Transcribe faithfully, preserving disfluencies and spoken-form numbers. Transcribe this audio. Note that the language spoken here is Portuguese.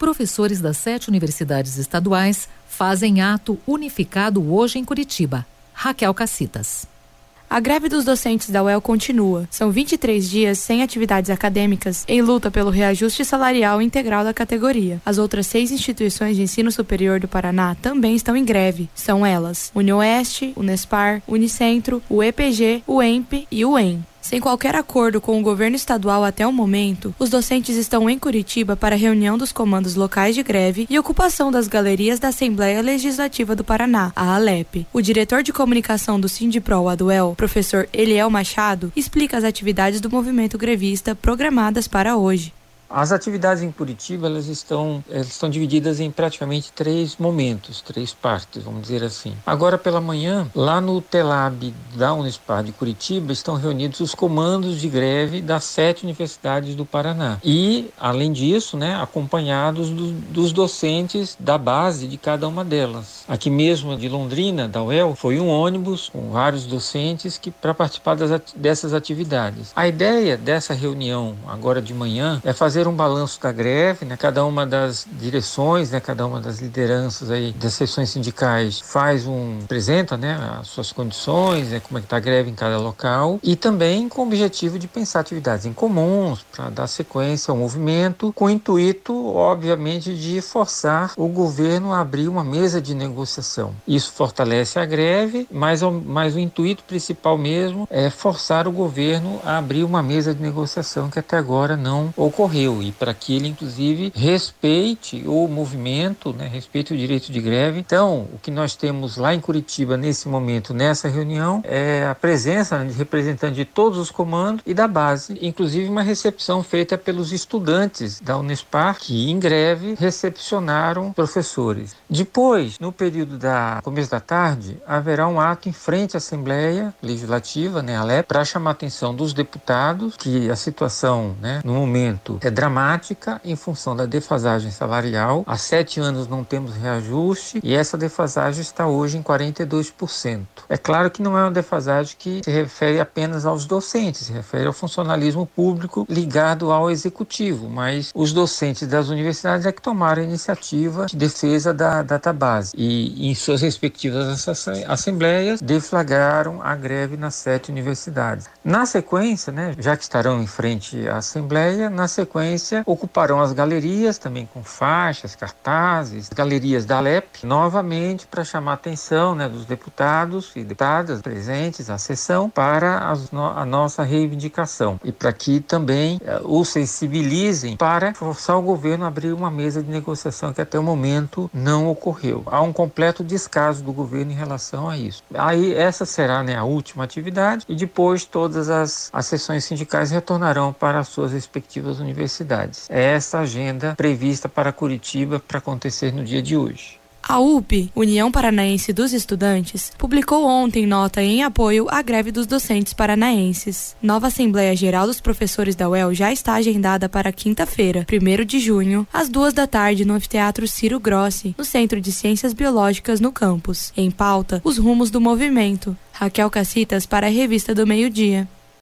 professores das sete universidades estaduais fazem ato unificado hoje em Curitiba. Raquel Cacitas. A greve dos docentes da U E L continua. São vinte e três dias sem atividades acadêmicas, em luta pelo reajuste salarial integral da categoria. As outras seis instituições de ensino superior do Paraná também estão em greve. São elas: Unioeste, Unespar, Unicentro, o E P G, o E M P e o E M. Sem qualquer acordo com o governo estadual até o momento, os docentes estão em Curitiba para a reunião dos comandos locais de greve e ocupação das galerias da Assembleia Legislativa do Paraná, a ALEP. O diretor de comunicação do Sindipro da U E L, professor Eliel Machado, explica as atividades do movimento grevista programadas para hoje. As atividades em Curitiba, elas estão, elas estão divididas em praticamente três momentos, três partes, vamos dizer assim. Agora pela manhã, lá no Telab da Unespar de Curitiba, estão reunidos os comandos de greve das sete universidades do Paraná. E, além disso, né, acompanhados do, dos docentes da base de cada uma delas. Aqui mesmo de Londrina, da U E L, foi um ônibus com vários docentes que para participar das, dessas atividades. A ideia dessa reunião, agora de manhã, é fazer um balanço da greve, né? Cada uma das direções, né? Cada uma das lideranças aí das seções sindicais faz um, apresenta, né? As suas condições, né? Como é que está a greve em cada local, e também com o objetivo de pensar atividades em comuns para dar sequência ao movimento, com o intuito, obviamente, de forçar o governo a abrir uma mesa de negociação. Isso fortalece a greve, mas, mas o intuito principal mesmo é forçar o governo a abrir uma mesa de negociação que até agora não ocorreu. E para que ele, inclusive, respeite o movimento, né, respeite o direito de greve. Então, o que nós temos lá em Curitiba, nesse momento, nessa reunião, é a presença de representantes de todos os comandos e da base, inclusive uma recepção feita pelos estudantes da Unespar, que, em greve, recepcionaram professores. Depois, no período da começo da tarde, haverá um ato em frente à Assembleia Legislativa, né, a ALEP, para chamar a atenção dos deputados, que a situação, né, no momento, é dramática em função da defasagem salarial. Há sete anos não temos reajuste e essa defasagem está hoje em quarenta e dois por cento. É claro que não é uma defasagem que se refere apenas aos docentes, se refere ao funcionalismo público ligado ao executivo, mas os docentes das universidades é que tomaram a iniciativa de defesa da database e, em suas respectivas assembleias, deflagraram a greve nas sete universidades. Na sequência, né, já que estarão em frente à Assembleia, na sequência ocuparão as galerias também com faixas, cartazes, galerias da ALEP, novamente para chamar a atenção, né, dos deputados e deputadas presentes à sessão para as no- a nossa reivindicação e para que também uh, os sensibilizem para forçar o governo a abrir uma mesa de negociação que até o momento não ocorreu. Há um completo descaso do governo em relação a isso. Aí essa será, né, a última atividade e depois todas as, as sessões sindicais retornarão para as suas respectivas universidades. É essa agenda prevista para Curitiba para acontecer no dia de hoje. A U P, União Paranaense dos Estudantes, publicou ontem nota em apoio à greve dos docentes paranaenses. Nova Assembleia Geral dos Professores da U E L já está agendada para quinta-feira, primeiro de junho, às duas da tarde, no Anfiteatro Ciro Grossi, no Centro de Ciências Biológicas, no campus. Em pauta, os rumos do movimento. Raquel Cacitas para a Revista do Meio-Dia.